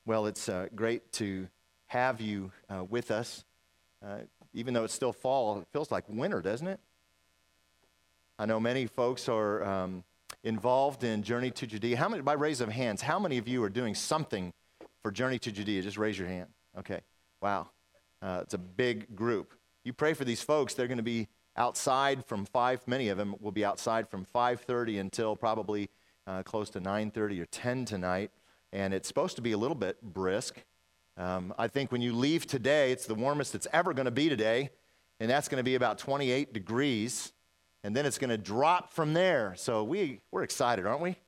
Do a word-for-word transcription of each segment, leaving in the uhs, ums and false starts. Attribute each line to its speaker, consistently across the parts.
Speaker 1: Well, it's uh, great to have you uh, with us. Uh, even though it's still fall, it feels like winter, doesn't it? I know many folks are um, involved in Journey to Judea. How many, by raise of hands, how many of you are doing something for Journey to Judea? Just raise your hand. Okay. Wow. Uh, it's a big group. You pray for these folks. They're going to be outside from five, many of them will be outside from five thirty until probably uh, close to nine thirty or ten tonight. And it's supposed to be a little bit brisk. Um, I think when you leave today, it's the warmest it's ever going to be today, and that's going to be about twenty-eight degrees, and then it's going to drop from there. So we, we're excited, aren't we?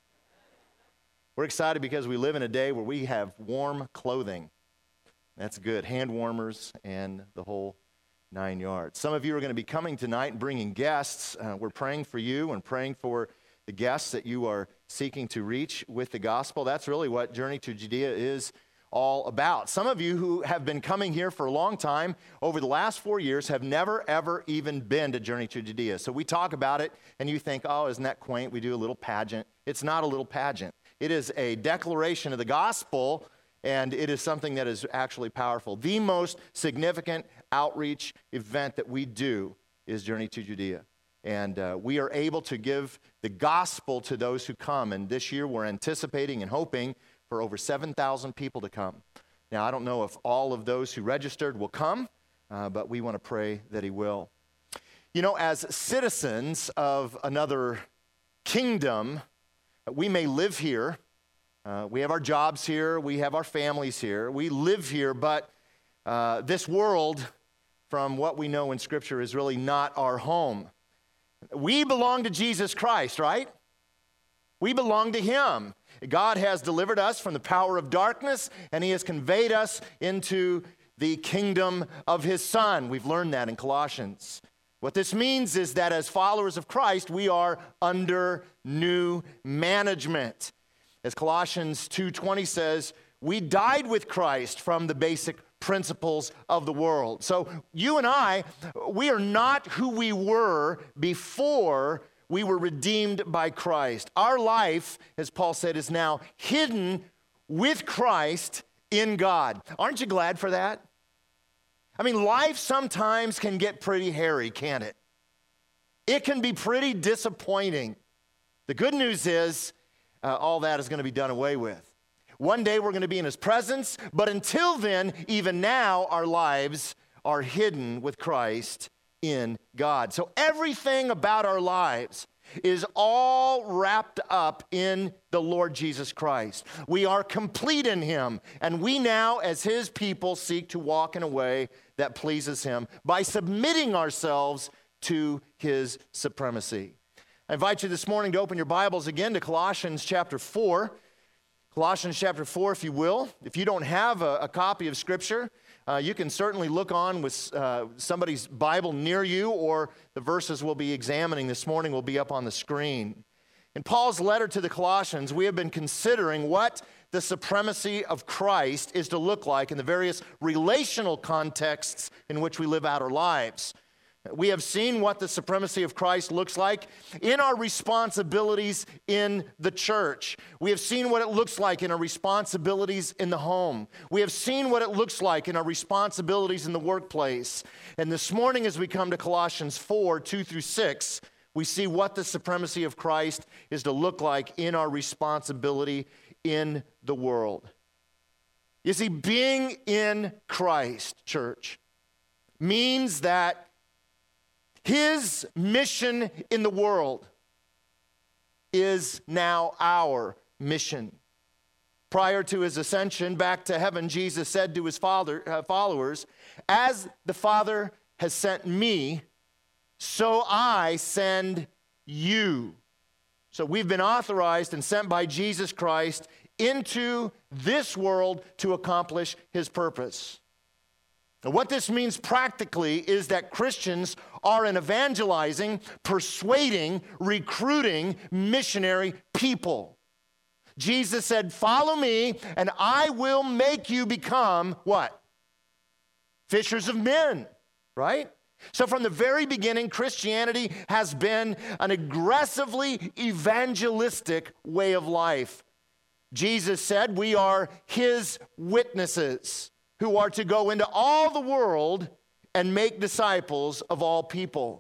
Speaker 1: We're excited because we live in a day where we have warm clothing. That's good. Hand warmers and the whole nine yards. Some of you are going to be coming tonight and bringing guests. Uh, we're praying for you and praying for the guests that you are seeking to reach with the gospel. That's really what Journey to Judea is all about. Some of you who have been coming here for a long time, over the last four years, have never, ever even been to Journey to Judea. So we talk about it, and you think, oh, isn't that quaint? We do a little pageant. It's not a little pageant. It is a declaration of the gospel, and it is something that is actually powerful. The most significant outreach event that we do is Journey to Judea. And uh, we are able to give the gospel to those who come. And this year we're anticipating and hoping for over seven thousand people to come. Now, I don't know if all of those who registered will come, uh, but we want to pray that he will. You know, as citizens of another kingdom, we may live here. Uh, we have our jobs here. We have our families here. We live here, but uh, this world, from what we know in Scripture, is really not our home. We belong to Jesus Christ, right? We belong to him. God has delivered us from the power of darkness, and he has conveyed us into the kingdom of his Son. We've learned that in Colossians. What this means is that as followers of Christ, we are under new management. As Colossians two twenty says, we died with Christ from the basic principles of the world. So you and I, we are not who we were before we were redeemed by Christ. Our life, as Paul said, is now hidden with Christ in God. Aren't you glad for that? I mean, life sometimes can get pretty hairy, can't it? It can be pretty disappointing. The good news is uh, all that is going to be done away with. One day we're going to be in his presence, but until then, even now, our lives are hidden with Christ in God. So everything about our lives is all wrapped up in the Lord Jesus Christ. We are complete in him, and we now, as his people, seek to walk in a way that pleases him by submitting ourselves to his supremacy. I invite you this morning to open your Bibles again to Colossians chapter four. Colossians chapter four, if you will. If you don't have a, a copy of Scripture, uh, you can certainly look on with uh, somebody's Bible near you, or the verses we'll be examining this morning will be up on the screen. In Paul's letter to the Colossians, we have been considering what the supremacy of Christ is to look like in the various relational contexts in which we live out our lives. We have seen what the supremacy of Christ looks like in our responsibilities in the church. We have seen what it looks like in our responsibilities in the home. We have seen what it looks like in our responsibilities in the workplace. And this morning, as we come to Colossians four, two through six, we see what the supremacy of Christ is to look like in our responsibility in the world. You see, being in Christ, church, means that his mission in the world is now our mission. Prior to his ascension back to heaven, Jesus said to his father, uh, followers, "As the Father has sent me, so I send you." So we've been authorized and sent by Jesus Christ into this world to accomplish his purpose. Now, what this means practically is that Christians are an evangelizing, persuading, recruiting, missionary people. Jesus said, "Follow me, and I will make you become" what? Fishers of men, right? So from the very beginning, Christianity has been an aggressively evangelistic way of life. Jesus said we are his witnesses who are to go into all the world and make disciples of all people.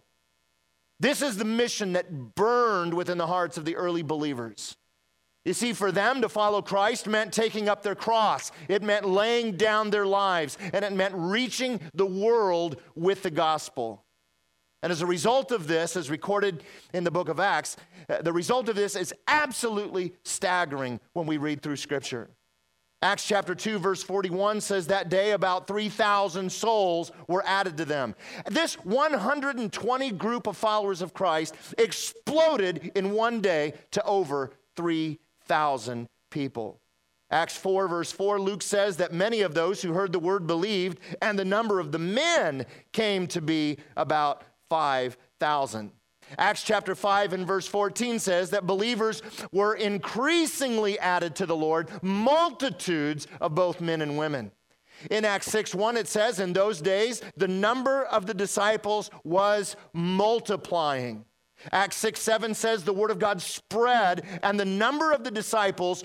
Speaker 1: This is the mission that burned within the hearts of the early believers. You see, for them to follow Christ meant taking up their cross. It meant laying down their lives, and it meant reaching the world with the gospel. And as a result of this, as recorded in the book of Acts, the result of this is absolutely staggering when we read through Scripture. Acts chapter two, verse forty-one says that day about three thousand souls were added to them. This one hundred twenty group of followers of Christ exploded in one day to over three thousand people. Acts four, verse four, Luke says that many of those who heard the word believed, and the number of the men came to be about five thousand. Acts chapter five and verse fourteen says that believers were increasingly added to the Lord, multitudes of both men and women. In Acts six one, it says, in those days, the number of the disciples was multiplying. Acts six seven says the word of God spread, and the number of the disciples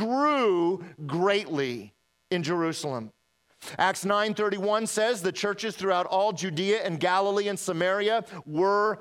Speaker 1: grew greatly in Jerusalem. Acts nine thirty-one says the churches throughout all Judea and Galilee and Samaria were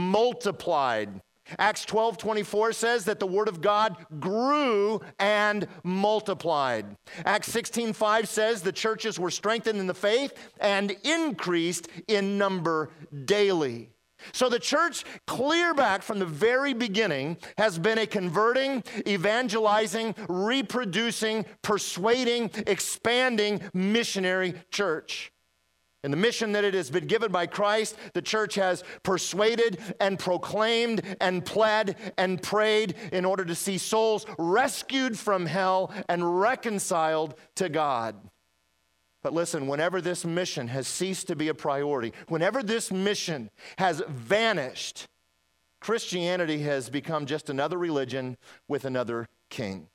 Speaker 1: multiplied. Acts twelve twenty-four says that the word of God grew and multiplied. Acts sixteen five says the churches were strengthened in the faith and increased in number daily. So the church, clear back from the very beginning, has been a converting, evangelizing, reproducing, persuading, expanding missionary church. In the mission that it has been given by Christ, the church has persuaded and proclaimed and pled and prayed in order to see souls rescued from hell and reconciled to God. But listen, whenever this mission has ceased to be a priority, whenever this mission has vanished, Christianity has become just another religion with another king.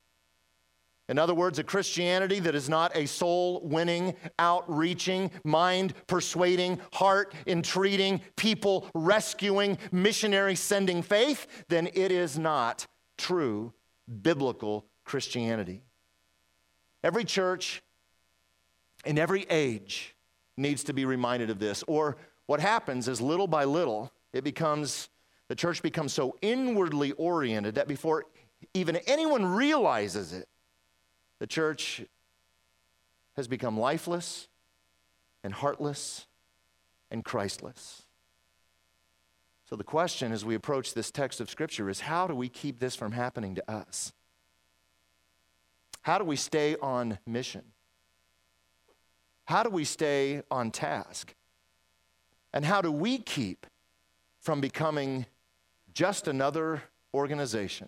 Speaker 1: In other words, a Christianity that is not a soul-winning, outreaching, mind-persuading, heart-entreating, people-rescuing, missionary-sending faith, then it is not true biblical Christianity. Every church in every age needs to be reminded of this. Or what happens is little by little, it becomes, the church becomes so inwardly oriented that before even anyone realizes it, the church has become lifeless and heartless and Christless. So the question as we approach this text of Scripture is, how do we keep this from happening to us? How do we stay on mission? How do we stay on task? And how do we keep from becoming just another organization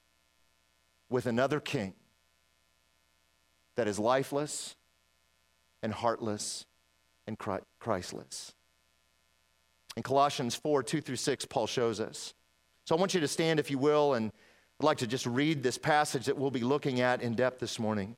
Speaker 1: with another king that is lifeless and heartless and Christless? In Colossians four, two through six, Paul shows us. So I want you to stand, if you will, and I'd like to just read this passage that we'll be looking at in depth this morning.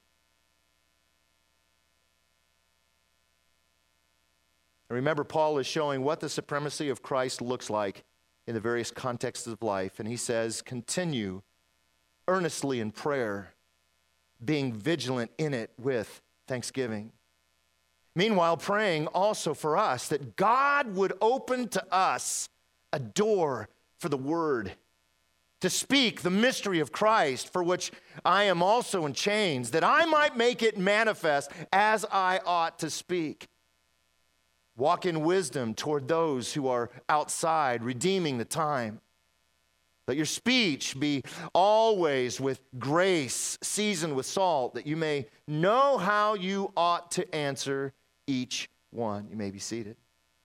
Speaker 1: Remember, Paul is showing what the supremacy of Christ looks like in the various contexts of life. And he says, continue earnestly in prayer, being vigilant in it with thanksgiving. Meanwhile, praying also for us that God would open to us a door for the word, to speak the mystery of Christ, for which I am also in chains, that I might make it manifest as I ought to speak. Walk in wisdom toward those who are outside, redeeming the time. Let your speech be always with grace, seasoned with salt, that you may know how you ought to answer each one. You may be seated.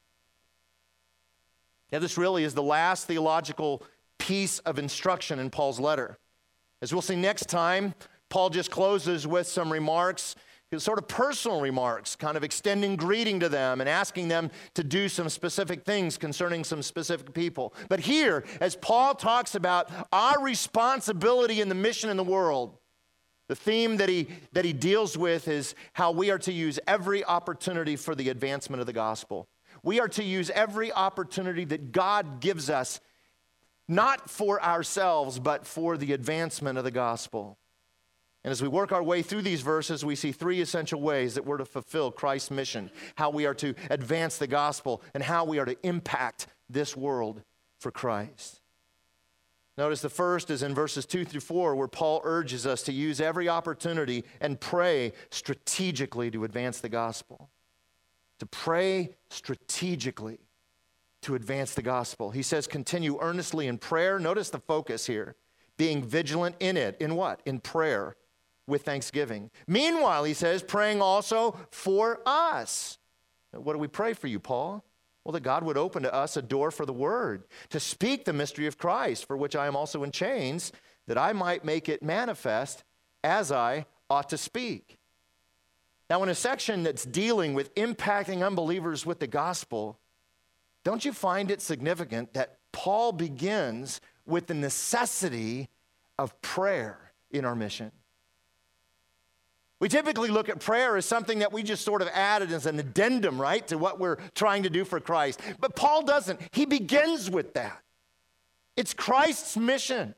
Speaker 1: Now, this really is the last theological piece of instruction in Paul's letter. As we'll see next time, Paul just closes with some remarks, sort of personal remarks, kind of extending greeting to them and asking them to do some specific things concerning some specific people. But here, as Paul talks about our responsibility in the mission in the world, the theme that he, that he deals with is how we are to use every opportunity for the advancement of the gospel. We are to use every opportunity that God gives us, not for ourselves, but for the advancement of the gospel. And as we work our way through these verses, we see three essential ways that we're to fulfill Christ's mission, how we are to advance the gospel, and how we are to impact this world for Christ. Notice the first is in verses two through four, where Paul urges us to use every opportunity and pray strategically to advance the gospel. To pray strategically to advance the gospel. He says, continue earnestly in prayer. Notice the focus here. Being vigilant in it. In what? In prayer with thanksgiving. Meanwhile, he says, praying also for us. What do we pray for you, Paul? Well, that God would open to us a door for the word, to speak the mystery of Christ, for which I am also in chains, that I might make it manifest as I ought to speak. Now, in a section that's dealing with impacting unbelievers with the gospel, don't you find it significant that Paul begins with the necessity of prayer in our mission? We typically look at prayer as something that we just sort of added as an addendum, right, to what we're trying to do for Christ. But Paul doesn't. He begins with that. It's Christ's mission.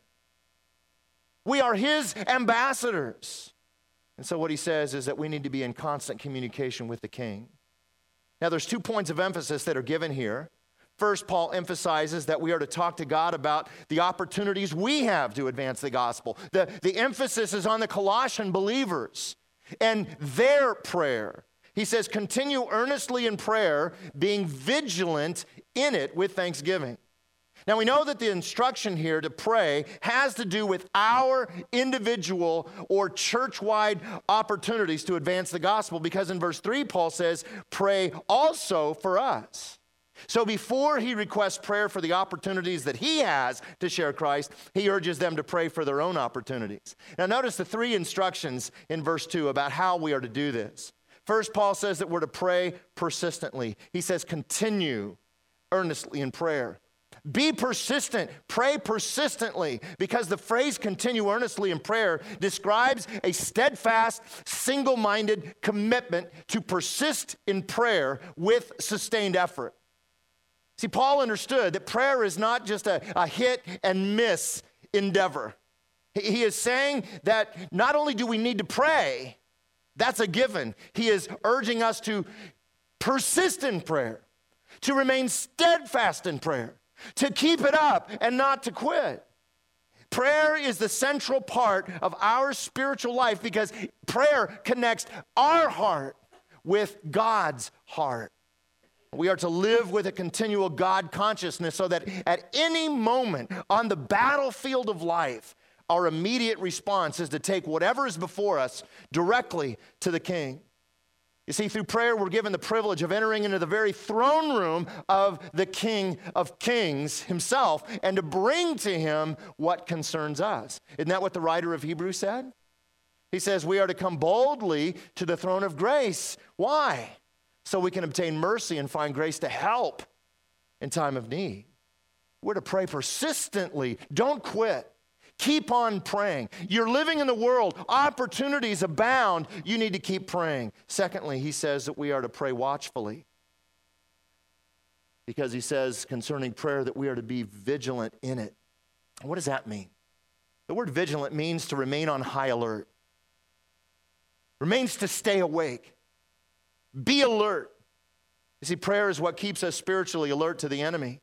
Speaker 1: We are his ambassadors. And so what he says is that we need to be in constant communication with the King. Now, there's two points of emphasis that are given here. First, Paul emphasizes that we are to talk to God about the opportunities we have to advance the gospel. The, the emphasis is on the Colossian believers and their prayer. He says, continue earnestly in prayer, being vigilant in it with thanksgiving. Now, we know that the instruction here to pray has to do with our individual or church-wide opportunities to advance the gospel, because in verse three, Paul says, pray also for us. So before he requests prayer for the opportunities that he has to share Christ, he urges them to pray for their own opportunities. Now, notice the three instructions in verse two about how we are to do this. First, Paul says that we're to pray persistently. He says, continue earnestly in prayer. Be persistent, pray persistently, because the phrase continue earnestly in prayer describes a steadfast, single-minded commitment to persist in prayer with sustained effort. See, Paul understood that prayer is not just a, a hit and miss endeavor. He, he is saying that not only do we need to pray, that's a given. He is urging us to persist in prayer, to remain steadfast in prayer, to keep it up and not to quit. Prayer is the central part of our spiritual life because prayer connects our heart with God's heart. We are to live with a continual God consciousness so that at any moment on the battlefield of life, our immediate response is to take whatever is before us directly to the King. You see, through prayer, we're given the privilege of entering into the very throne room of the King of Kings himself and to bring to him what concerns us. Isn't that what the writer of Hebrews said? He says we are to come boldly to the throne of grace. Why? So we can obtain mercy and find grace to help in time of need. We're to pray persistently. Don't quit. Keep on praying. You're living in the world. Opportunities abound. You need to keep praying. Secondly, he says that we are to pray watchfully. Because he says concerning prayer that we are to be vigilant in it. What does that mean? The word vigilant means to remain on high alert. Remains to stay awake. Be alert. You see, prayer is what keeps us spiritually alert to the enemy.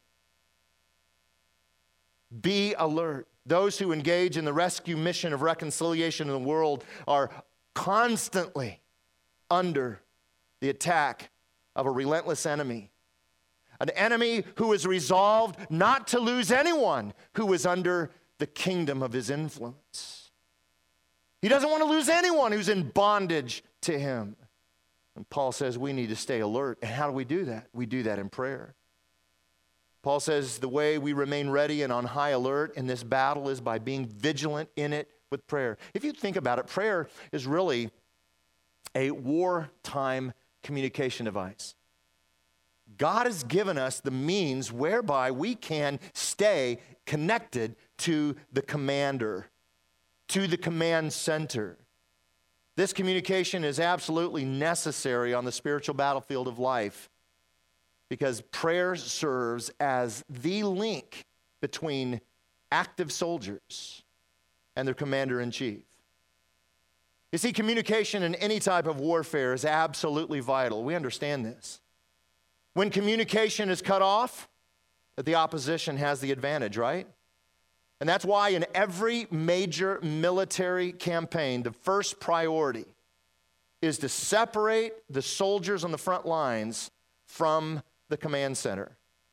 Speaker 1: Be alert. Those who engage in the rescue mission of reconciliation in the world are constantly under the attack of a relentless enemy. An enemy who is resolved not to lose anyone who is under the kingdom of his influence. He doesn't want to lose anyone who's in bondage to him. And Paul says we need to stay alert. And how do we do that? We do that in prayer. Paul says the way we remain ready and on high alert in this battle is by being vigilant in it with prayer. If you think about it, prayer is really a wartime communication device. God has given us the means whereby we can stay connected to the commander, to the command center. This communication is absolutely necessary on the spiritual battlefield of life because prayer serves as the link between active soldiers and their commander-in-chief. You see, communication in any type of warfare is absolutely vital. We understand this. When communication is cut off, that the opposition has the advantage, right? And that's why in every major military campaign, the first priority is to separate the soldiers on the front lines from the command center.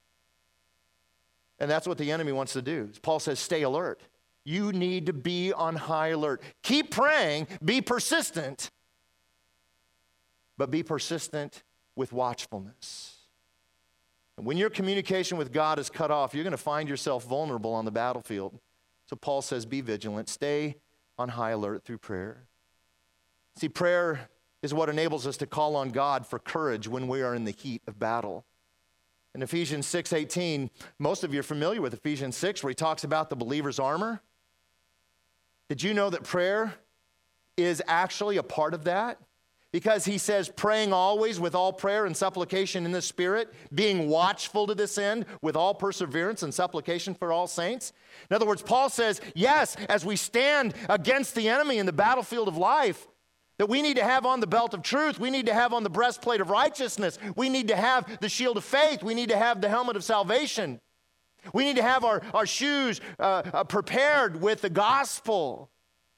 Speaker 1: And that's what the enemy wants to do. Paul says, stay alert. You need to be on high alert. Keep praying, be persistent, but be persistent with watchfulness. And when your communication with God is cut off, you're going to find yourself vulnerable on the battlefield. So Paul says, be vigilant, stay on high alert through prayer. See, prayer is what enables us to call on God for courage when we are in the heat of battle. In Ephesians six eighteen, most of you are familiar with Ephesians six, where he talks about the believer's armor. Did you know that prayer is actually a part of that? Because he says, praying always with all prayer and supplication in the Spirit, being watchful to this end with all perseverance and supplication for all saints. In other words, Paul says, yes, as we stand against the enemy in the battlefield of life, that we need to have on the belt of truth, we need to have on the breastplate of righteousness, we need to have the shield of faith, we need to have the helmet of salvation. We need to have our, our shoes uh, uh, prepared with the gospel.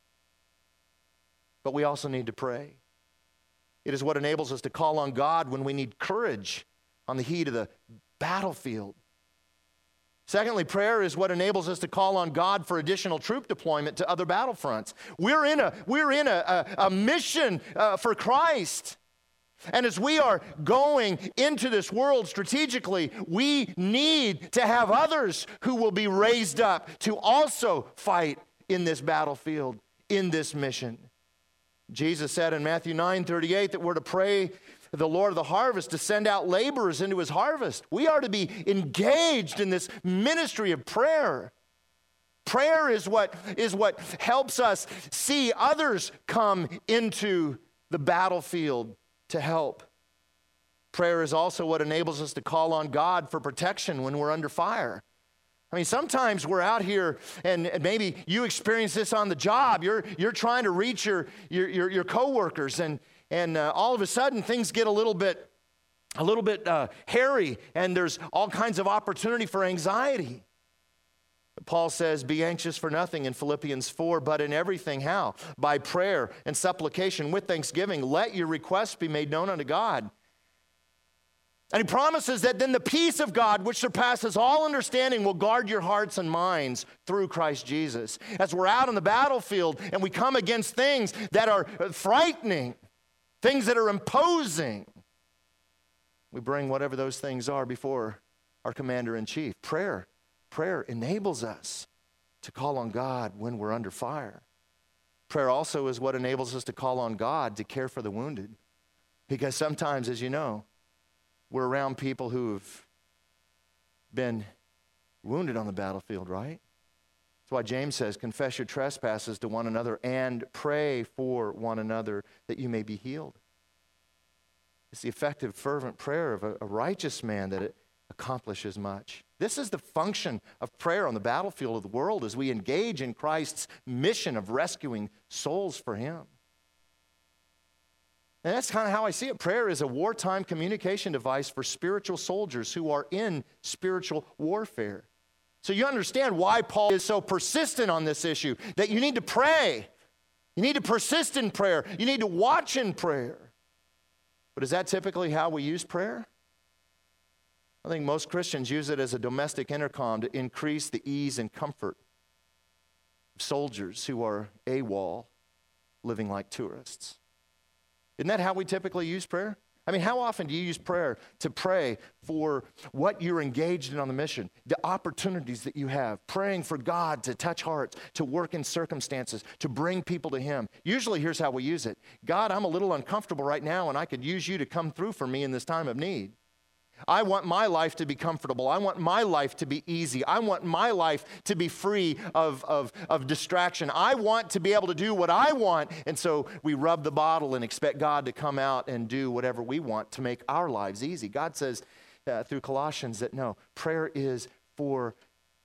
Speaker 1: But we also need to pray. It is what enables us to call on God when we need courage on the heat of the battlefield. Secondly, prayer is what enables us to call on God for additional troop deployment to other battlefronts. We're in a, we're in a, a, a mission uh, for Christ. And as we are going into this world strategically, we need to have others who will be raised up to also fight in this battlefield, in this mission. Jesus said in Matthew nine thirty-eight that we're to pray the Lord of the harvest to send out laborers into his harvest. We are to be engaged in this ministry of prayer. Prayer is what, is what helps us see others come into the battlefield to help. Prayer is also what enables us to call on God for protection when we're under fire. I mean, sometimes we're out here, and maybe you experience this on the job. You're, you're trying to reach your, your, your, your coworkers, and, and uh, all of a sudden things get a little bit, a little bit uh, hairy, and there's all kinds of opportunity for anxiety. But Paul says, be anxious for nothing in Philippians four, but in everything, how? By prayer and supplication with thanksgiving, let your requests be made known unto God. And he promises that then the peace of God, which surpasses all understanding, will guard your hearts and minds through Christ Jesus. As we're out on the battlefield and we come against things that are frightening, things that are imposing, we bring whatever those things are before our commander-in-chief. Prayer, prayer enables us to call on God when we're under fire. Prayer also is what enables us to call on God to care for the wounded. Because sometimes, as you know, we're around people who've been wounded on the battlefield, right? That's why James says, confess your trespasses to one another and pray for one another that you may be healed. It's the effective, fervent prayer of a, a righteous man that it accomplishes much. This is the function of prayer on the battlefield of the world as we engage in Christ's mission of rescuing souls for him. And that's kind of how I see it. Prayer is a wartime communication device for spiritual soldiers who are in spiritual warfare. So you understand why Paul is so persistent on this issue, that you need to pray. You need to persist in prayer. You need to watch in prayer. But is that typically how we use prayer? I think most Christians use it as a domestic intercom to increase the ease and comfort of soldiers who are AWOL, living like tourists. Isn't that how we typically use prayer? I mean, how often do you use prayer to pray for what you're engaged in on the mission, the opportunities that you have, praying for God to touch hearts, to work in circumstances, to bring people to him? Usually, here's how we use it. God, I'm a little uncomfortable right now, and I could use you to come through for me in this time of need. I want my life to be comfortable. I want my life to be easy. I want my life to be free of, of, of distraction. I want to be able to do what I want. And so we rub the bottle and expect God to come out and do whatever we want to make our lives easy. God says uh, through Colossians that no, prayer is for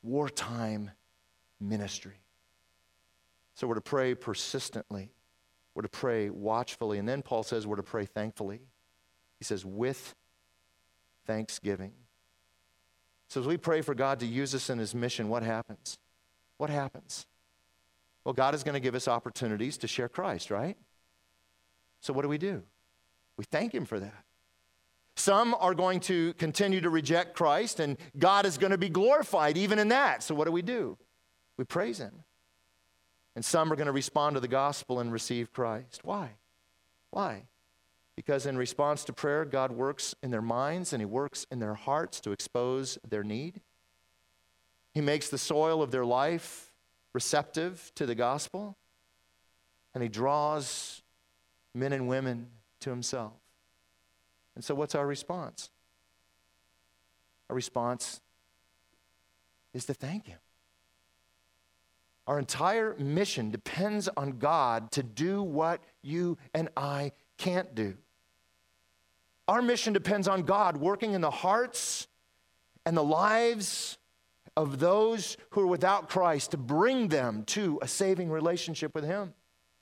Speaker 1: wartime ministry. So we're to pray persistently We're to pray watchfully. And then Paul says we're to pray thankfully. He says, with thanksgiving. So as we pray for God to use us in his mission, what happens? What happens? Well, God is going to give us opportunities to share Christ, right? So what do we do? We thank him for that. Some are going to continue to reject Christ, and God is going to be glorified even in that. So what do we do? We praise him. And some are going to respond to the gospel and receive Christ. Why? Why? Because in response to prayer, God works in their minds and he works in their hearts to expose their need. He makes the soil of their life receptive to the gospel, and he draws men and women to himself. And so what's our response? Our response is to thank him. Our entire mission depends on God to do what you and I can't do. Our mission depends on God working in the hearts and the lives of those who are without Christ to bring them to a saving relationship with him.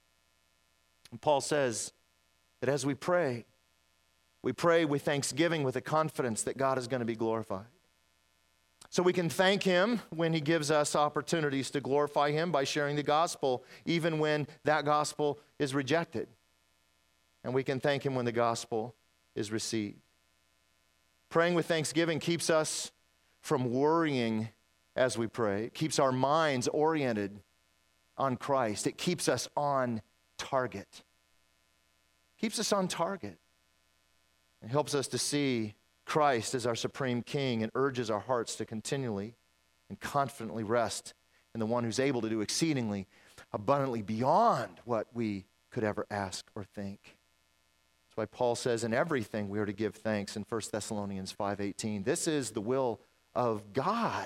Speaker 1: And Paul says that as we pray, we pray with thanksgiving, with the confidence that God is going to be glorified. So we can thank him when he gives us opportunities to glorify him by sharing the gospel, even when that gospel is rejected. And we can thank him when the gospel is received. Praying with thanksgiving keeps us from worrying as we pray. It keeps our minds oriented on Christ. It keeps us on target. Keeps us on target. It helps us to see Christ as our supreme king and urges our hearts to continually and confidently rest in the one who's able to do exceedingly abundantly beyond what we could ever ask or think. That's why Paul says in everything we are to give thanks in First Thessalonians five eighteen. This is the will of God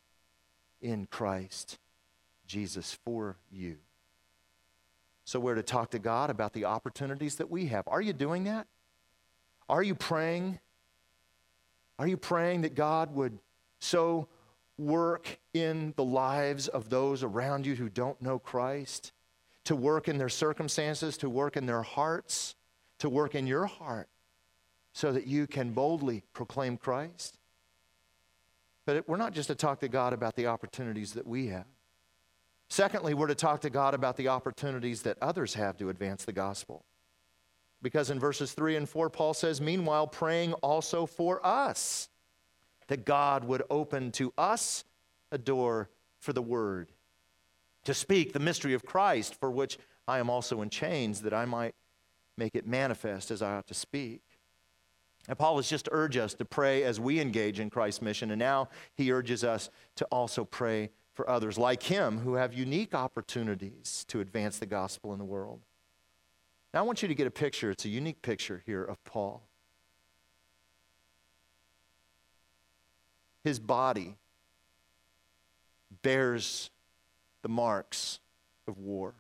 Speaker 1: in Christ Jesus for you. So we're to talk to God about the opportunities that we have. Are you doing that? Are you praying? Are you praying that God would so work in the lives of those around you who don't know Christ, to work in their circumstances, to work in their hearts, to work in your heart so that you can boldly proclaim Christ? But it, we're not just to talk to God about the opportunities that we have. Secondly, we're to talk to God about the opportunities that others have to advance the gospel. Because in verses three and four, Paul says, meanwhile, praying also for us, that God would open to us a door for the word, to speak the mystery of Christ, for which I am also in chains, that I might make it manifest as I ought to speak. And Paul has just urged us to pray as we engage in Christ's mission, and now he urges us to also pray for others like him who have unique opportunities to advance the gospel in the world. Now I want you to get a picture. It's a unique picture here of Paul. His body bears the marks of war.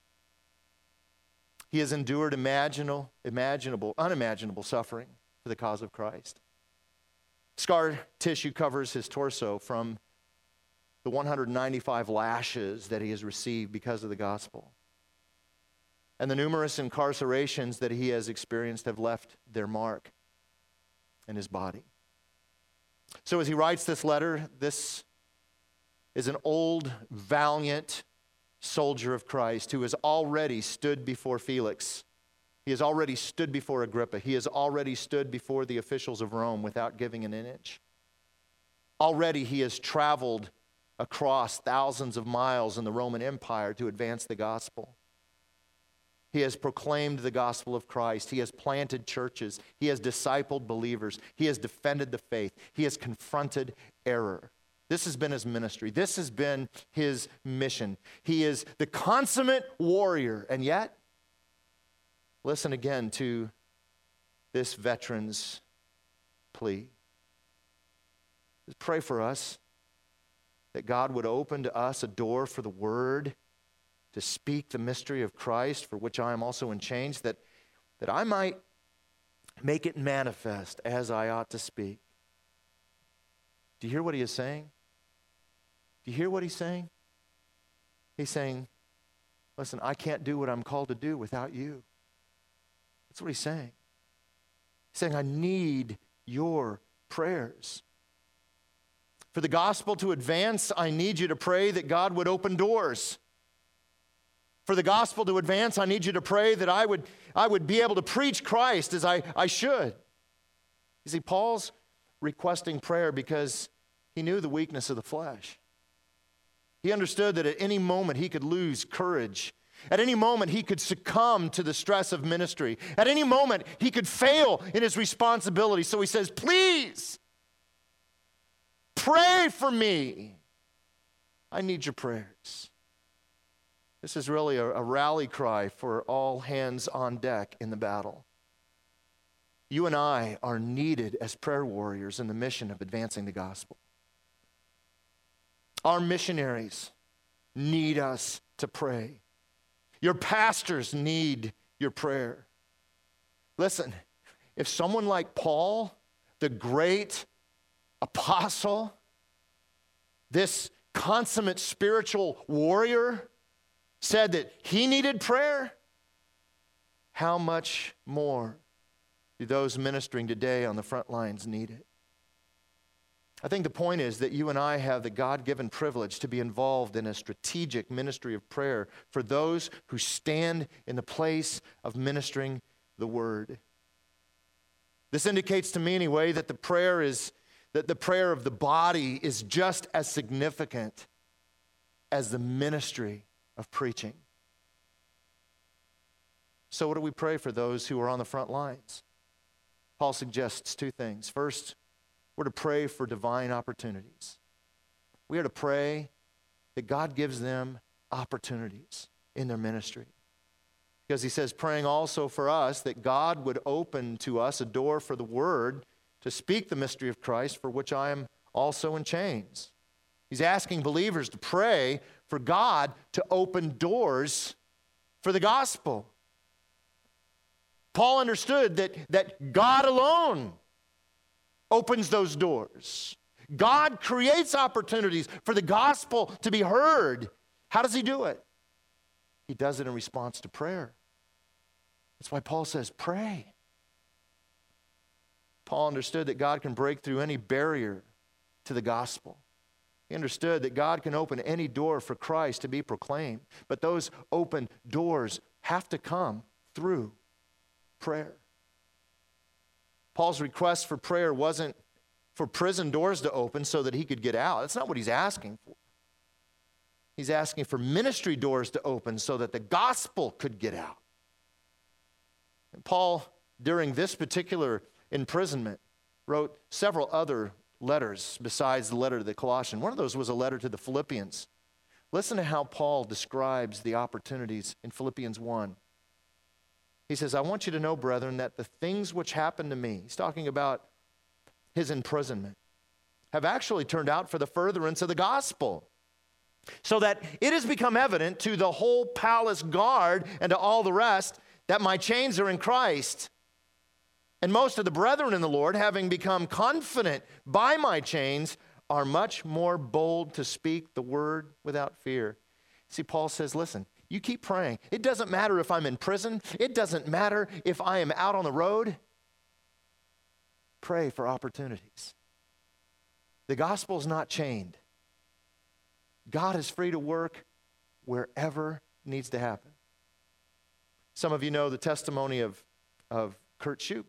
Speaker 1: He has endured imaginable, imaginable, unimaginable suffering for the cause of Christ. Scar tissue covers his torso from the one hundred ninety-five lashes that he has received because of the gospel. And the numerous incarcerations that he has experienced have left their mark in his body. So as he writes this letter, this is an old, valiant soldier of Christ who has already stood before Felix. He has already stood before Agrippa. He has already stood before the officials of Rome without giving an inch. Already he has traveled across thousands of miles in the Roman Empire to advance the gospel. He has proclaimed the gospel of Christ. He has planted churches. He has discipled believers. He has defended the faith. He has confronted error. This has been his ministry. This has been his mission. He is the consummate warrior. And yet, listen again to this veteran's plea. Pray for us that God would open to us a door for the word to speak the mystery of Christ, for which I am also in chains, that, that I might make it manifest as I ought to speak. Do you hear what he is saying? Do you hear what he's saying? He's saying, Listen, I can't do what I'm called to do without you. That's what he's saying. He's saying, I need your prayers. For the gospel to advance, I need you to pray that God would open doors. For the gospel to advance, I need you to pray that I would, I would be able to preach Christ as I, I should. You see, Paul's requesting prayer because he knew the weakness of the flesh. He understood that at any moment he could lose courage. At any moment he could succumb to the stress of ministry. At any moment he could fail in his responsibility. So he says, please, pray for me. I need your prayers. This is really a, a rally cry for all hands on deck in the battle. You and I are needed as prayer warriors in the mission of advancing the gospel. Our missionaries need us to pray. Your pastors need your prayer. Listen, if someone like Paul, the great apostle, this consummate spiritual warrior, said that he needed prayer, how much more do those ministering today on the front lines need it? I think the point is that you and I have the God-given privilege to be involved in a strategic ministry of prayer for those who stand in the place of ministering the word. This indicates to me anyway that the prayer is that the prayer of the body is just as significant as the ministry of preaching. So what do we pray for those who are on the front lines? Paul suggests two things. First, we're to pray for divine opportunities. We are to pray that God gives them opportunities in their ministry. Because he says, praying also for us that God would open to us a door for the word to speak the mystery of Christ, for which I am also in chains. He's asking believers to pray for God to open doors for the gospel. Paul understood that, that God alone opens those doors. God creates opportunities for the gospel to be heard. How does he do it? He does it in response to prayer. That's why Paul says, pray. Paul understood that God can break through any barrier to the gospel. He understood that God can open any door for Christ to be proclaimed. But those open doors have to come through prayer. Paul's request for prayer wasn't for prison doors to open so that he could get out. That's not what he's asking for. He's asking for ministry doors to open so that the gospel could get out. And Paul, during this particular imprisonment, wrote several other letters besides the letter to the Colossians. One of those was a letter to the Philippians. Listen to how Paul describes the opportunities in Philippians one. He says, I want you to know, brethren, that the things which happened to me, he's talking about his imprisonment, have actually turned out for the furtherance of the gospel, so that it has become evident to the whole palace guard and to all the rest that my chains are in Christ. And most of the brethren in the Lord, having become confident by my chains, are much more bold to speak the word without fear. See, Paul says, listen, you keep praying. It doesn't matter if I'm in prison. It doesn't matter if I am out on the road. Pray for opportunities. The gospel is not chained. God is free to work wherever it needs to happen. Some of you know the testimony of, of Kurt Shoup.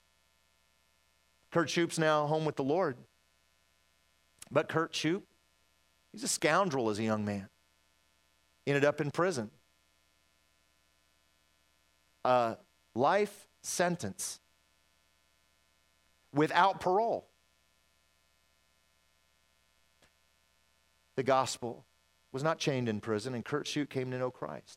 Speaker 1: Kurt Shoup's now home with the Lord. But Kurt Shoup, he's a scoundrel as a young man. Ended up in prison. A life sentence without parole. The gospel was not chained in prison, and Kurt Shoup came to know Christ.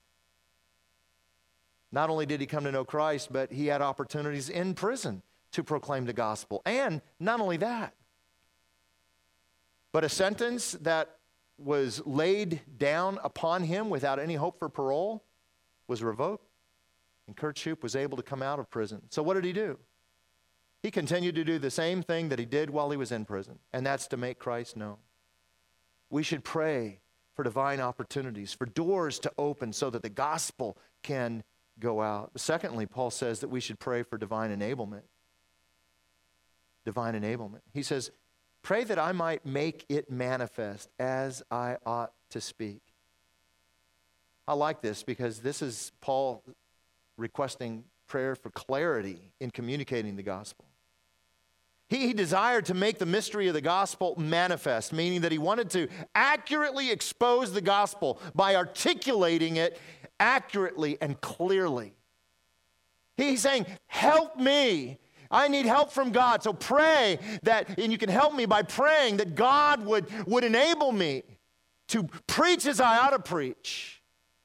Speaker 1: Not only did he come to know Christ, but he had opportunities in prison to proclaim the gospel. And not only that, but a sentence that was laid down upon him without any hope for parole was revoked. And Kurt Shoup was able to come out of prison. So what did he do? He continued to do the same thing that he did while he was in prison, and that's to make Christ known. We should pray for divine opportunities, for doors to open so that the gospel can go out. Secondly, Paul says that we should pray for divine enablement. Divine enablement. He says, pray that I might make it manifest as I ought to speak. I like this because this is Paul requesting prayer for clarity in communicating the gospel. He, he desired to make the mystery of the gospel manifest, meaning that he wanted to accurately expose the gospel by articulating it accurately and clearly. He's saying, help me. I need help from God. So pray that, and you can help me by praying that God would, would enable me to preach as I ought to preach.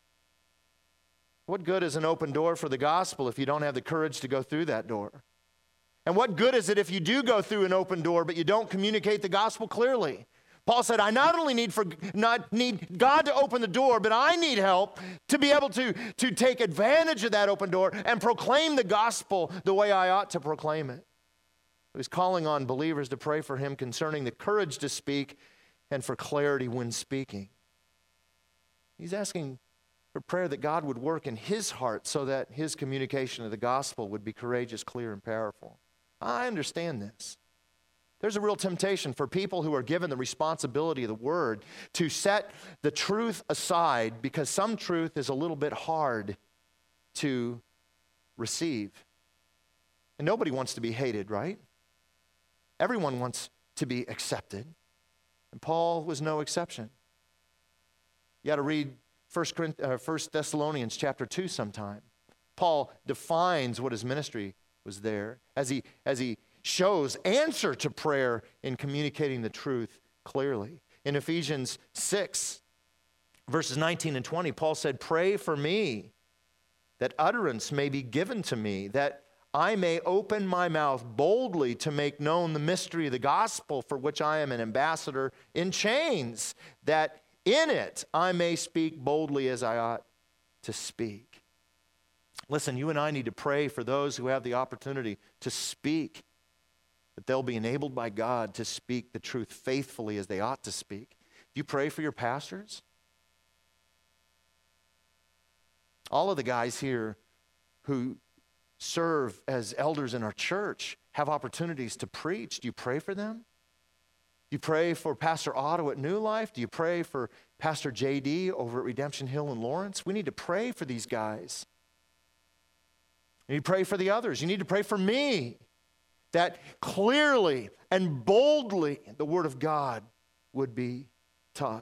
Speaker 1: What good is an open door for the gospel if you don't have the courage to go through that door? And what good is it if you do go through an open door, but you don't communicate the gospel clearly? Paul said, I not only need for not need God to open the door, but I need help to be able to, to take advantage of that open door and proclaim the gospel the way I ought to proclaim it. He's calling on believers to pray for him concerning the courage to speak and for clarity when speaking. He's asking for prayer that God would work in his heart so that his communication of the gospel would be courageous, clear, and powerful. I understand this. There's a real temptation for people who are given the responsibility of the word to set the truth aside because some truth is a little bit hard to receive. And nobody wants to be hated, right? Everyone wants to be accepted. And Paul was no exception. You got to read First Thessalonians chapter two sometime. Paul defines what his ministry was there as he as he shows answer to prayer in communicating the truth clearly. In Ephesians six, verses nineteen and twenty, Paul said, pray for me that utterance may be given to me, that I may open my mouth boldly to make known the mystery of the gospel for which I am an ambassador in chains, that in it I may speak boldly as I ought to speak. Listen, you and I need to pray for those who have the opportunity to speak, that they'll be enabled by God to speak the truth faithfully as they ought to speak. Do you pray for your pastors? All of the guys here who serve as elders in our church have opportunities to preach. Do you pray for them? Do you pray for Pastor Otto at New Life? Do you pray for Pastor J D over at Redemption Hill in Lawrence? We need to pray for these guys. You need to pray for the others. You need to pray for me, that clearly and boldly the Word of God would be taught.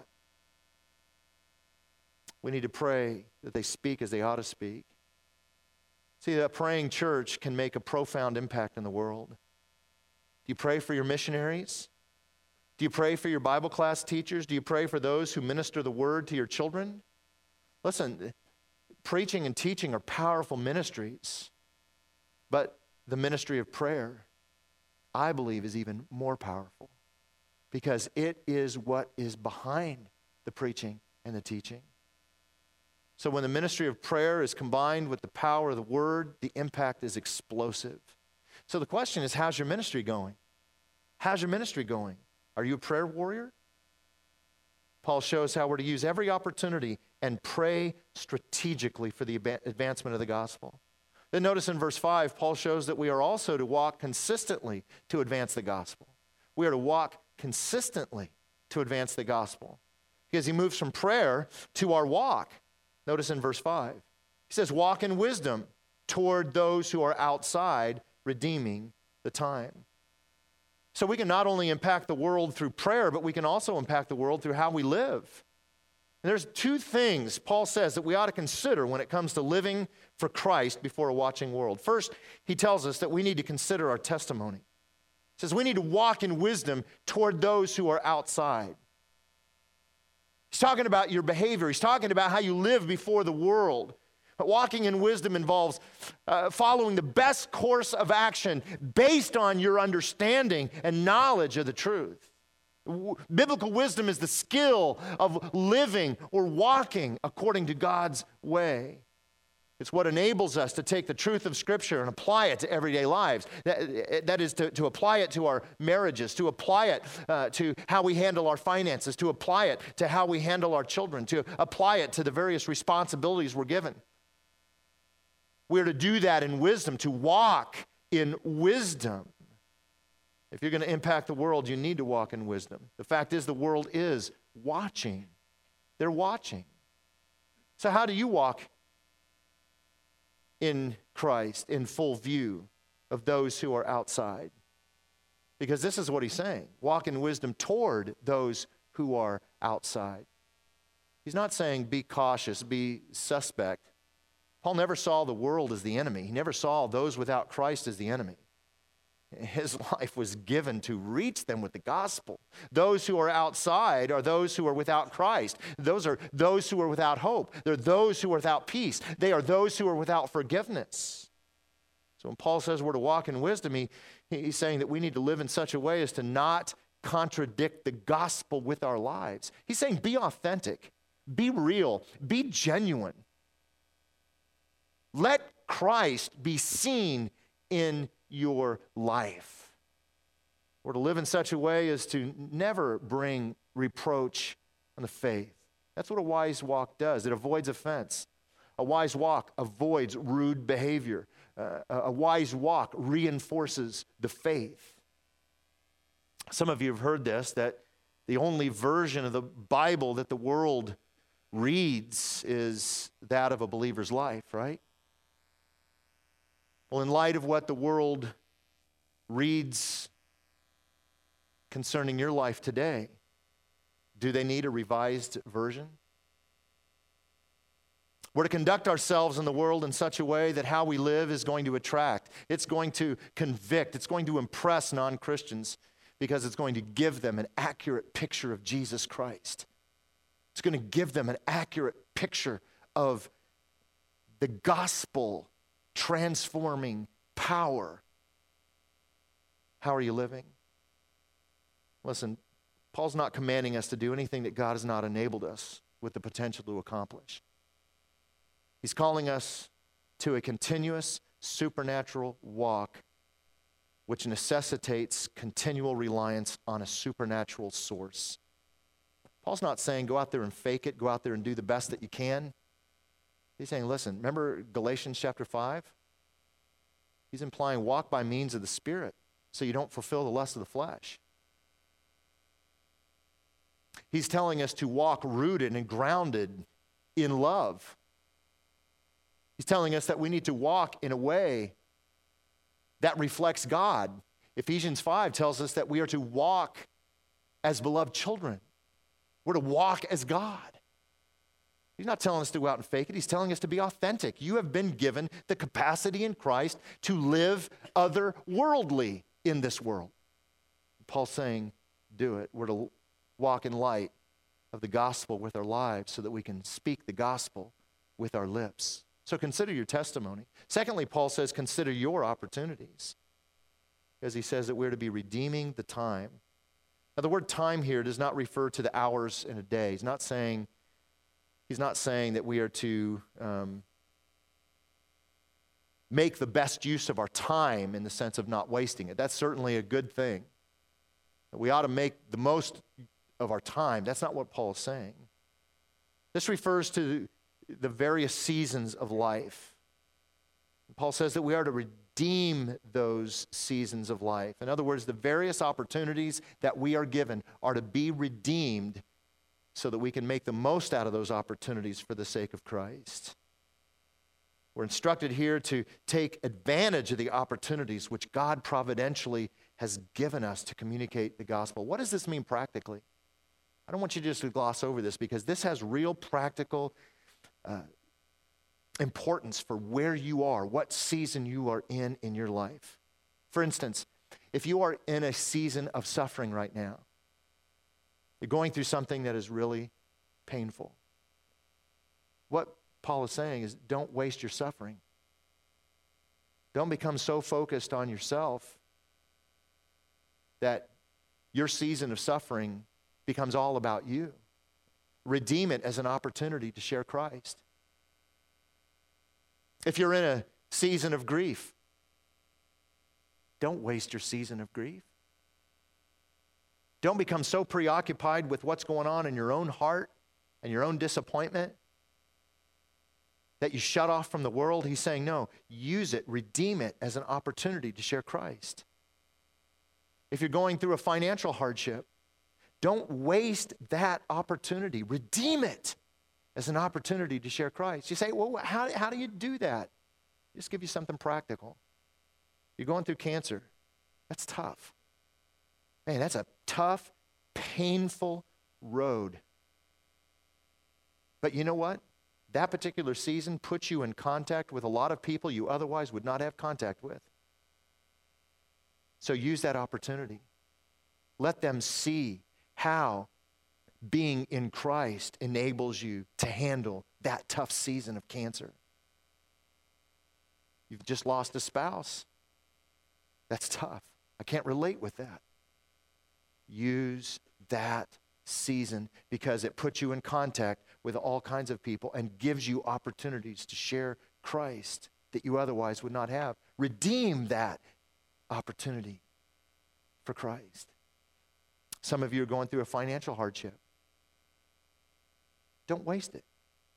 Speaker 1: We need to pray that they speak as they ought to speak. See, that praying church can make a profound impact in the world. Do you pray for your missionaries? Do you pray for your Bible class teachers? Do you pray for those who minister the Word to your children? Listen, preaching and teaching are powerful ministries. But the ministry of prayer, I believe, is even more powerful because it is what is behind the preaching and the teaching. So when the ministry of prayer is combined with the power of the word, the impact is explosive. So the question is, how's your ministry going? How's your ministry going? Are you a prayer warrior? Paul shows how we're to use every opportunity and pray strategically for the advancement of the gospel. Then notice in verse five, Paul shows that we are also to walk consistently to advance the gospel. We are to walk consistently to advance the gospel. Because he moves from prayer to our walk. Notice in verse five. He says, walk in wisdom toward those who are outside, redeeming the time. So we can not only impact the world through prayer, but we can also impact the world through how we live. And there's two things Paul says that we ought to consider when it comes to living for Christ before a watching world. First, he tells us that we need to consider our testimony. He says we need to walk in wisdom toward those who are outside. He's talking about your behavior. He's talking about how you live before the world. But walking in wisdom involves uh, following the best course of action based on your understanding and knowledge of the truth. W- biblical wisdom is the skill of living or walking according to God's way. It's what enables us to take the truth of Scripture and apply it to everyday lives. That, that is to, to apply it to our marriages, to apply it uh, to how we handle our finances, to apply it to how we handle our children, to apply it to the various responsibilities we're given. We're to do that in wisdom, to walk in wisdom. If you're going to impact the world, you need to walk in wisdom. The fact is, the world is watching. They're watching. So how do you walk in Christ in full view of those who are outside? Because this is what he's saying. Walk in wisdom toward those who are outside. He's not saying be cautious, be suspect. Paul never saw the world as the enemy. He never saw those without Christ as the enemy. His life was given to reach them with the gospel. Those who are outside are those who are without Christ. Those are those who are without hope. They're those who are without peace. They are those who are without forgiveness. So when Paul says we're to walk in wisdom, he, he's saying that we need to live in such a way as to not contradict the gospel with our lives. He's saying be authentic, be real, be genuine. Let Christ be seen in your life. We're to live in such a way as to never bring reproach on the faith. That's what a wise walk does. It avoids offense. A wise walk avoids rude behavior. Uh, a wise walk reinforces the faith. Some of you have heard this, that the only version of the Bible that the world reads is that of a believer's life, right? Well, in light of what the world reads concerning your life today, do they need a revised version? We're to conduct ourselves in the world in such a way that how we live is going to attract. It's going to convict. It's going to impress non-Christians because it's going to give them an accurate picture of Jesus Christ. It's going to give them an accurate picture of the gospel transforming power. How are you living? Listen, Paul's not commanding us to do anything that God has not enabled us with the potential to accomplish. He's calling us to a continuous supernatural walk which necessitates continual reliance on a supernatural source. Paul's not saying go out there and fake it, go out there and do the best that you can. He's saying, listen, remember Galatians chapter five? He's implying walk by means of the Spirit so you don't fulfill the lust of the flesh. He's telling us to walk rooted and grounded in love. He's telling us that we need to walk in a way that reflects God. Ephesians five tells us that we are to walk as beloved children. We're to walk as God. He's not telling us to go out and fake it. He's telling us to be authentic. You have been given the capacity in Christ to live otherworldly in this world. Paul's saying, do it. We're to walk in light of the gospel with our lives so that we can speak the gospel with our lips. So consider your testimony. Secondly, Paul says, consider your opportunities. Because he says that we're to be redeeming the time. Now, the word time here does not refer to the hours in a day. He's not saying, he's not saying that we are to um, make the best use of our time in the sense of not wasting it. That's certainly a good thing. We ought to make the most of our time. That's not what Paul is saying. This refers to the various seasons of life. Paul says that we are to redeem those seasons of life. In other words, the various opportunities that we are given are to be redeemed so that we can make the most out of those opportunities for the sake of Christ. We're instructed here to take advantage of the opportunities which God providentially has given us to communicate the gospel. What does this mean practically? I don't want you just to gloss over this because this has real practical uh, importance for where you are, what season you are in in your life. For instance, if you are in a season of suffering right now, you're going through something that is really painful. What Paul is saying is don't waste your suffering. Don't become so focused on yourself that your season of suffering becomes all about you. Redeem it as an opportunity to share Christ. If you're in a season of grief, don't waste your season of grief. Don't become so preoccupied with what's going on in your own heart and your own disappointment that you shut off from the world. He's saying, no, use it, redeem it as an opportunity to share Christ. If you're going through a financial hardship, don't waste that opportunity. Redeem it as an opportunity to share Christ. You say, well, how, how do you do that? Just give you something practical. You're going through cancer. That's tough. Man, that's a tough, painful road. But you know what? That particular season puts you in contact with a lot of people you otherwise would not have contact with. So use that opportunity. Let them see how being in Christ enables you to handle that tough season of cancer. You've just lost a spouse. That's tough. I can't relate with that. Use that season because it puts you in contact with all kinds of people and gives you opportunities to share Christ that you otherwise would not have. Redeem that opportunity for Christ. Some of you are going through a financial hardship. Don't waste it.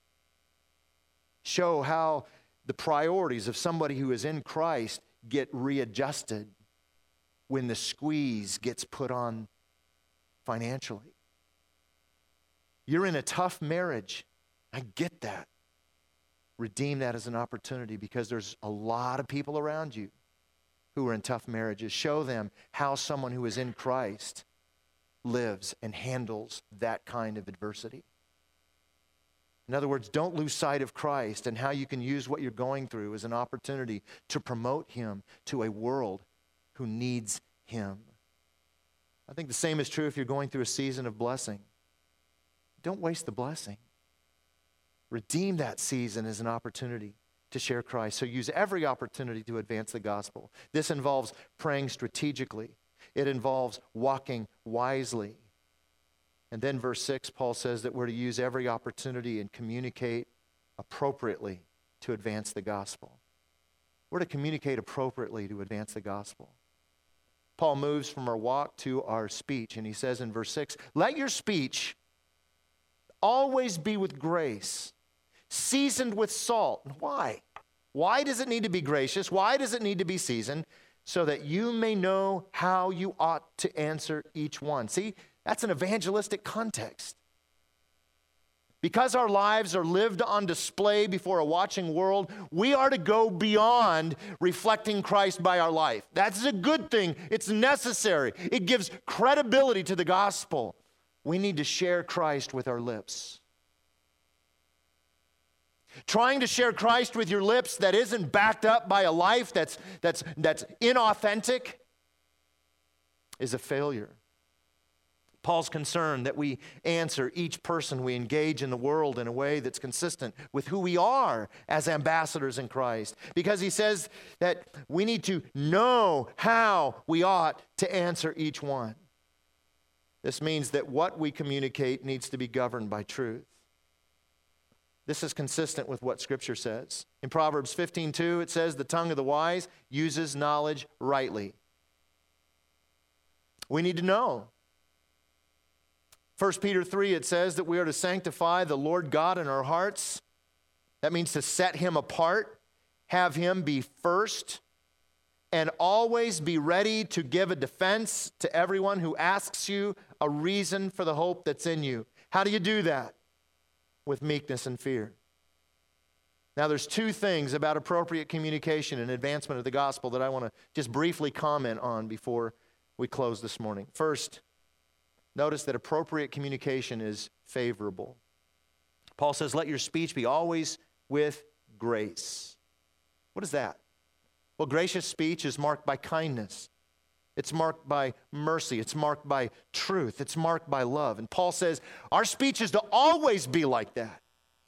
Speaker 1: Show how the priorities of somebody who is in Christ get readjusted when the squeeze gets put on financially. You're in a tough marriage. I get that. Redeem that as an opportunity because there's a lot of people around you who are in tough marriages. Show them how someone who is in Christ lives and handles that kind of adversity. In other words, don't lose sight of Christ and how you can use what you're going through as an opportunity to promote Him to a world who needs Him. I think the same is true if you're going through a season of blessing. Don't waste the blessing. Redeem that season as an opportunity to share Christ. So use every opportunity to advance the gospel. This involves praying strategically. It involves walking wisely. And then verse six, Paul says that we're to use every opportunity and communicate appropriately to advance the gospel. We're to communicate appropriately to advance the gospel. Paul moves from our walk to our speech, and he says in verse six, let your speech always be with grace, seasoned with salt. Why? Why does it need to be gracious? Why does it need to be seasoned? So that you may know how you ought to answer each one. See, that's an evangelistic context. Because our lives are lived on display before a watching world, we are to go beyond reflecting Christ by our life. That's a good thing. It's necessary. It gives credibility to the gospel. We need to share Christ with our lips. Trying to share Christ with your lips that isn't backed up by a life that's, that's, that's inauthentic is a failure. Paul's concerned that we answer each person we engage in the world in a way that's consistent with who we are as ambassadors in Christ. Because he says that we need to know how we ought to answer each one. This means that what we communicate needs to be governed by truth. This is consistent with what Scripture says. In Proverbs fifteen two, it says, the tongue of the wise uses knowledge rightly. We need to know. First Peter three, it says that we are to sanctify the Lord God in our hearts. That means to set Him apart, have Him be first, and always be ready to give a defense to everyone who asks you a reason for the hope that's in you. How do you do that? With meekness and fear. Now, there's two things about appropriate communication and advancement of the gospel that I want to just briefly comment on before we close this morning. First, notice that appropriate communication is favorable. Paul says, let your speech be always with grace. What is that? Well, gracious speech is marked by kindness. It's marked by mercy. It's marked by truth. It's marked by love. And Paul says our speech is to always be like that.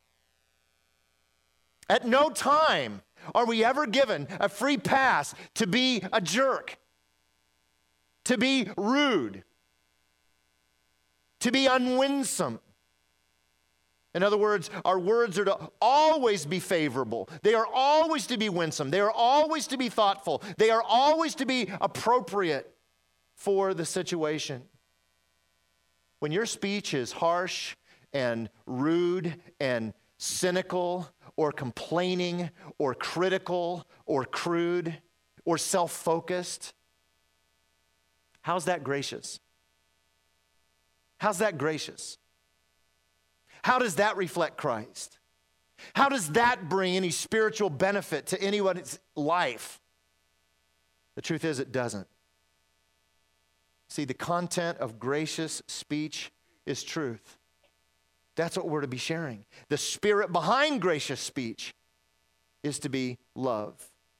Speaker 1: At no time are we ever given a free pass to be a jerk, to be rude, to be unwinsome. In other words, our words are to always be favorable. They are always to be winsome. They are always to be thoughtful. They are always to be appropriate for the situation. When your speech is harsh and rude and cynical or complaining or critical or crude or self-focused, how's that gracious? How's that gracious? How does that reflect Christ? How does that bring any spiritual benefit to anyone's life? The truth is, it doesn't. See, the content of gracious speech is truth. That's what we're to be sharing. The spirit behind gracious speech is to be love.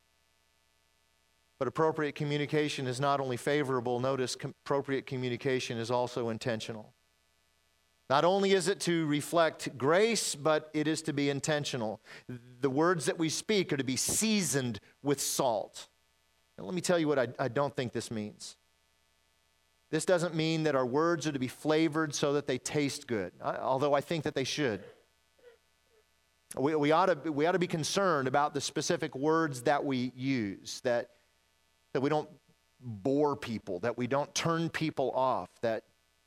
Speaker 1: But appropriate communication is not only favorable, notice com- appropriate communication is also intentional. Not only is it to reflect grace, but it is to be intentional. The words that we speak are to be seasoned with salt. And let me tell you what I, I don't think this means. This doesn't mean that our words are to be flavored so that they taste good, although I think that they should. We, we, ought to, we ought to be concerned about the specific words that we use, that, that we don't bore people, that we don't turn people off, that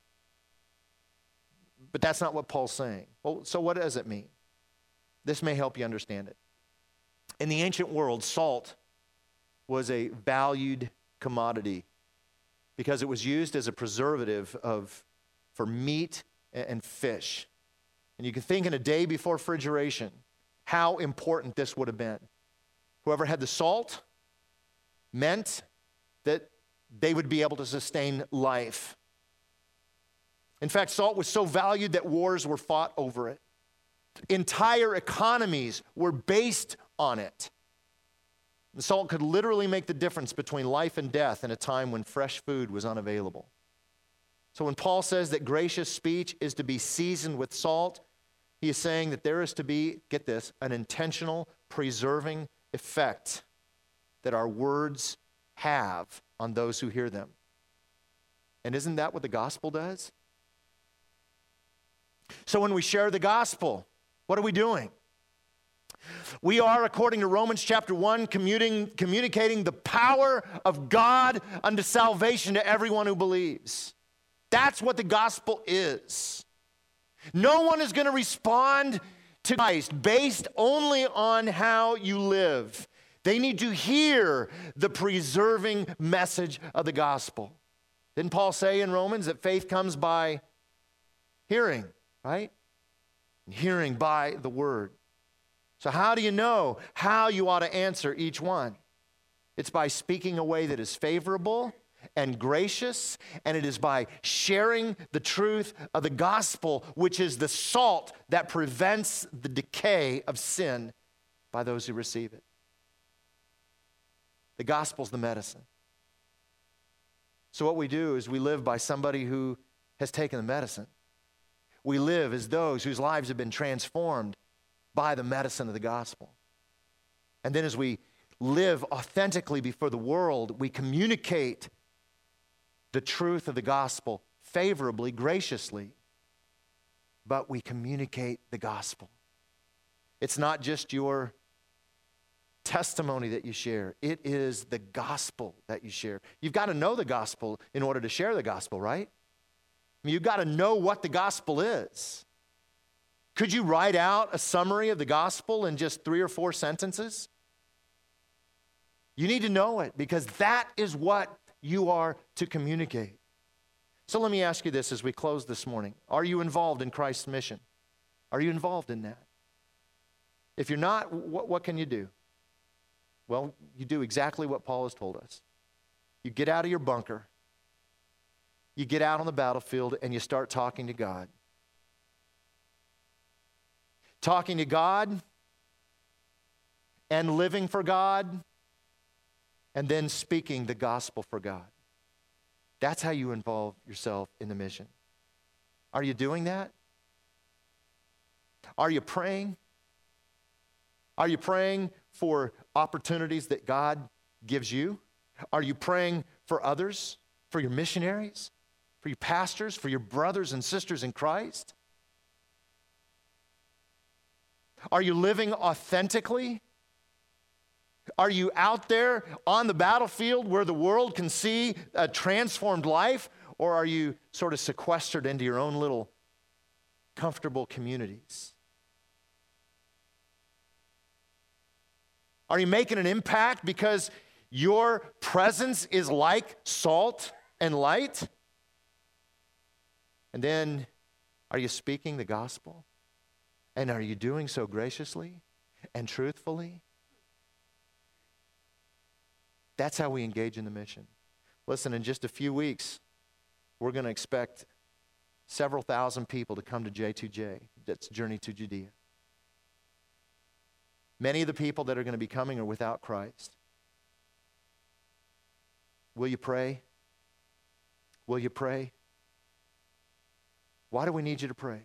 Speaker 1: But that's not what Paul's saying. Well, so what does it mean? This may help you understand it. In the ancient world, salt was a valued commodity because it was used as a preservative of, for meat and fish. And you can think in a day before refrigeration how important this would have been. Whoever had the salt meant that they would be able to sustain life. In fact, salt was so valued that wars were fought over it. Entire economies were based on it. And salt could literally make the difference between life and death in a time when fresh food was unavailable. So when Paul says that gracious speech is to be seasoned with salt, he is saying that there is to be, get this, an intentional preserving effect that our words have on those who hear them. And isn't that what the gospel does? So when we share the gospel, what are we doing? We are, according to Romans chapter one, commuting, communicating the power of God unto salvation to everyone who believes. That's what the gospel is. No one is going to respond to Christ based only on how you live. They need to hear the preserving message of the gospel. Didn't Paul say in Romans that faith comes by hearing, right? Hearing by the word. So how do you know how you ought to answer each one? It's by speaking a way that is favorable and gracious, and it is by sharing the truth of the gospel, which is the salt that prevents the decay of sin by those who receive it. The gospel's the medicine. So what we do is we live by somebody who has taken the medicine. We live as those whose lives have been transformed by the medicine of the gospel. And then as we live authentically before the world, we communicate the truth of the gospel favorably, graciously, but we communicate the gospel. It's not just your testimony that you share. It is the gospel that you share. You've got to know the gospel in order to share the gospel, right? I mean, you've got to know what the gospel is. Could you write out a summary of the gospel in just three or four sentences? You need to know it because that is what you are to communicate. So let me ask you this as we close this morning. Are you involved in Christ's mission? Are you involved in that? If you're not, what, what can you do? Well, you do exactly what Paul has told us. You get out of your bunker. You get out on the battlefield and you start talking to God. Talking to God and living for God and then speaking the gospel for God. That's how you involve yourself in the mission. Are you doing that? Are you praying? Are you praying for opportunities that God gives you? Are you praying for others, for your missionaries, for your pastors, for your brothers and sisters in Christ? Are you living authentically? Are you out there on the battlefield where the world can see a transformed life? Or are you sort of sequestered into your own little comfortable communities? Are you making an impact because your presence is like salt and light? And then, are you speaking the gospel? And are you doing so graciously and truthfully? That's how we engage in the mission. Listen, in just a few weeks, we're going to expect several thousand people to come to J two J. That's Journey to Judea. Many of the people that are going to be coming are without Christ. Will you pray? Will you pray? Why do we need you to pray?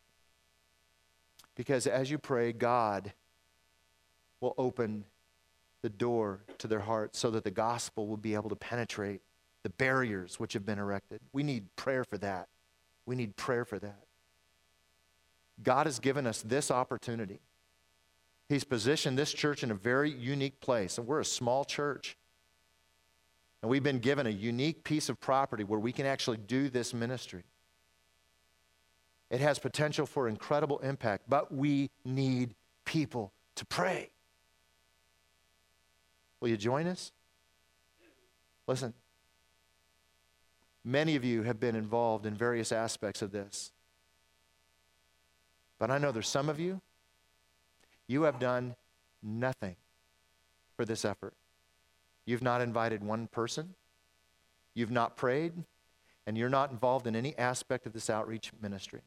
Speaker 1: Because as you pray, God will open the door to their hearts so that the gospel will be able to penetrate the barriers which have been erected. We need prayer for that. We need prayer for that. God has given us this opportunity. He's positioned this church in a very unique place, and we're a small church. And we've been given a unique piece of property where we can actually do this ministry. It has potential for incredible impact, but we need people to pray. Will you join us? Listen, many of you have been involved in various aspects of this. But I know there's some of you, you have done nothing for this effort. You've not invited one person, you've not prayed, and you're not involved in any aspect of this outreach ministry.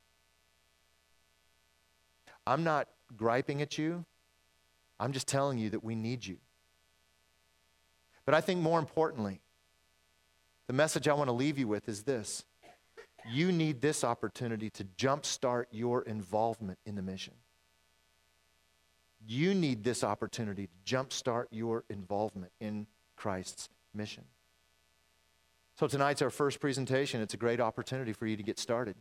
Speaker 1: I'm not griping at you. I'm just telling you that we need you. But I think more importantly, the message I want to leave you with is this. You need this opportunity to jumpstart your involvement in the mission. You need this opportunity to jumpstart your involvement in Christ's mission. So tonight's our first presentation. It's a great opportunity for you to get started.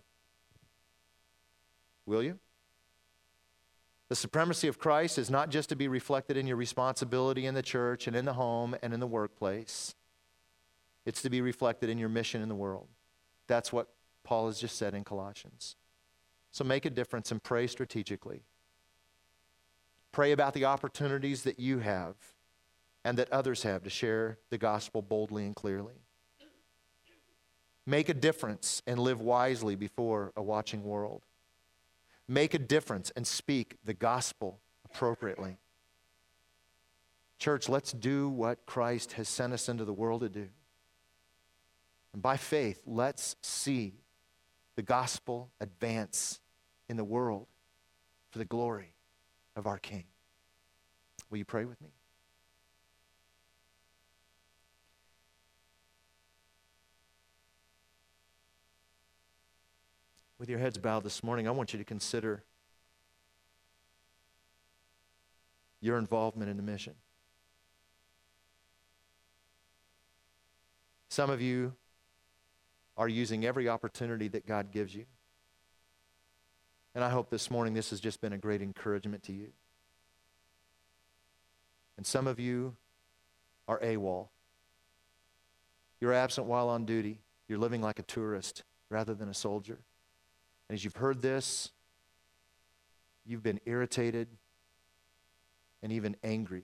Speaker 1: Will you? The supremacy of Christ is not just to be reflected in your responsibility in the church and in the home and in the workplace. It's to be reflected in your mission in the world. That's what Paul has just said in Colossians. So make a difference and pray strategically. Pray about the opportunities that you have and that others have to share the gospel boldly and clearly. Make a difference and live wisely before a watching world. Make a difference and speak the gospel appropriately. Church, let's do what Christ has sent us into the world to do. And by faith, let's see the gospel advance in the world for the glory of our King. Will you pray with me? With your heads bowed this morning, I want you to consider your involvement in the mission. Some of you are using every opportunity that God gives you. And I hope this morning this has just been a great encouragement to you. And some of you are AWOL. You're absent while on duty. You're living like a tourist rather than a soldier. And as you've heard this, you've been irritated and even angry.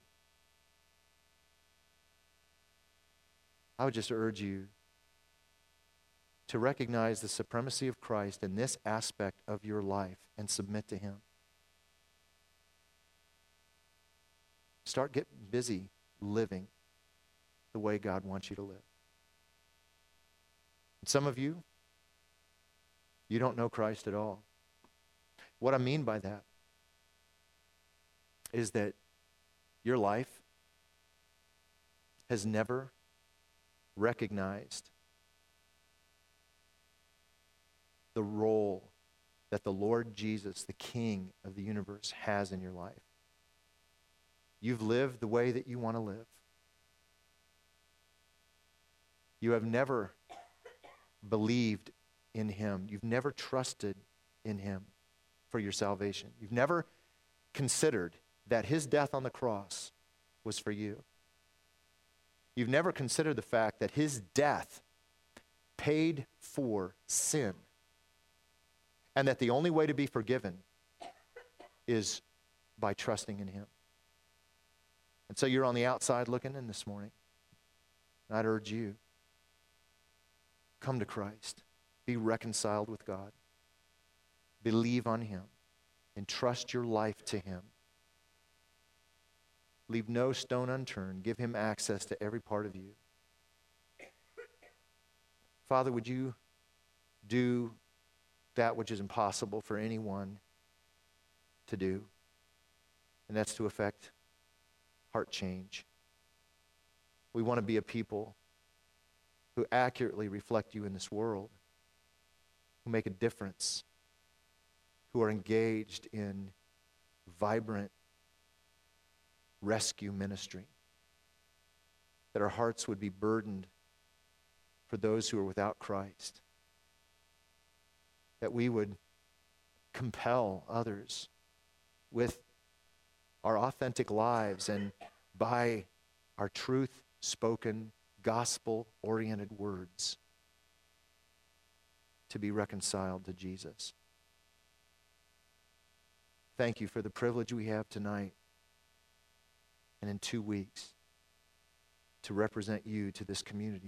Speaker 1: I would just urge you to recognize the supremacy of Christ in this aspect of your life and submit to Him. Start getting busy living the way God wants you to live. And some of you, you don't know Christ at all. What I mean by that is that your life has never recognized the role that the Lord Jesus, the King of the universe, has in your life. You've lived the way that you want to live. You have never believed in Him. You've never trusted in Him for your salvation. You've never considered that his death on the cross was for you. You've never considered the fact that his death paid for sin, and that the only way to be forgiven is by trusting in him. And so you're on the outside looking in this morning. And I'd urge you, come to Christ. Be reconciled with God. Believe on him. Entrust your life to him. Leave no stone unturned. Give him access to every part of you. Father, would you do that which is impossible for anyone to do? And that's to effect heart change. We want to be a people who accurately reflect you in this world, who make a difference, who are engaged in vibrant rescue ministry, that our hearts would be burdened for those who are without Christ, that we would compel others with our authentic lives and by our truth-spoken, gospel-oriented words to be reconciled to Jesus. Thank you for the privilege we have tonight and in two weeks to represent you to this community.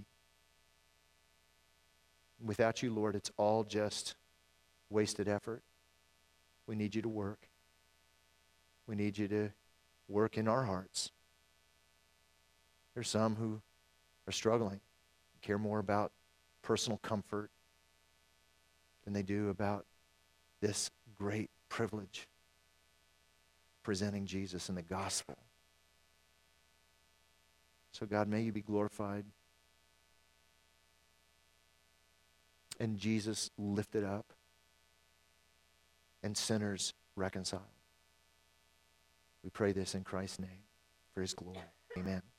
Speaker 1: Without you, Lord, it's all just wasted effort. We need you to work. We need you to work in our hearts. There's some who are struggling, care more about personal comfort than they do about this great privilege, presenting Jesus and the gospel. So God, may you be glorified and Jesus lifted up and sinners reconciled. We pray this in Christ's name for his glory. Amen.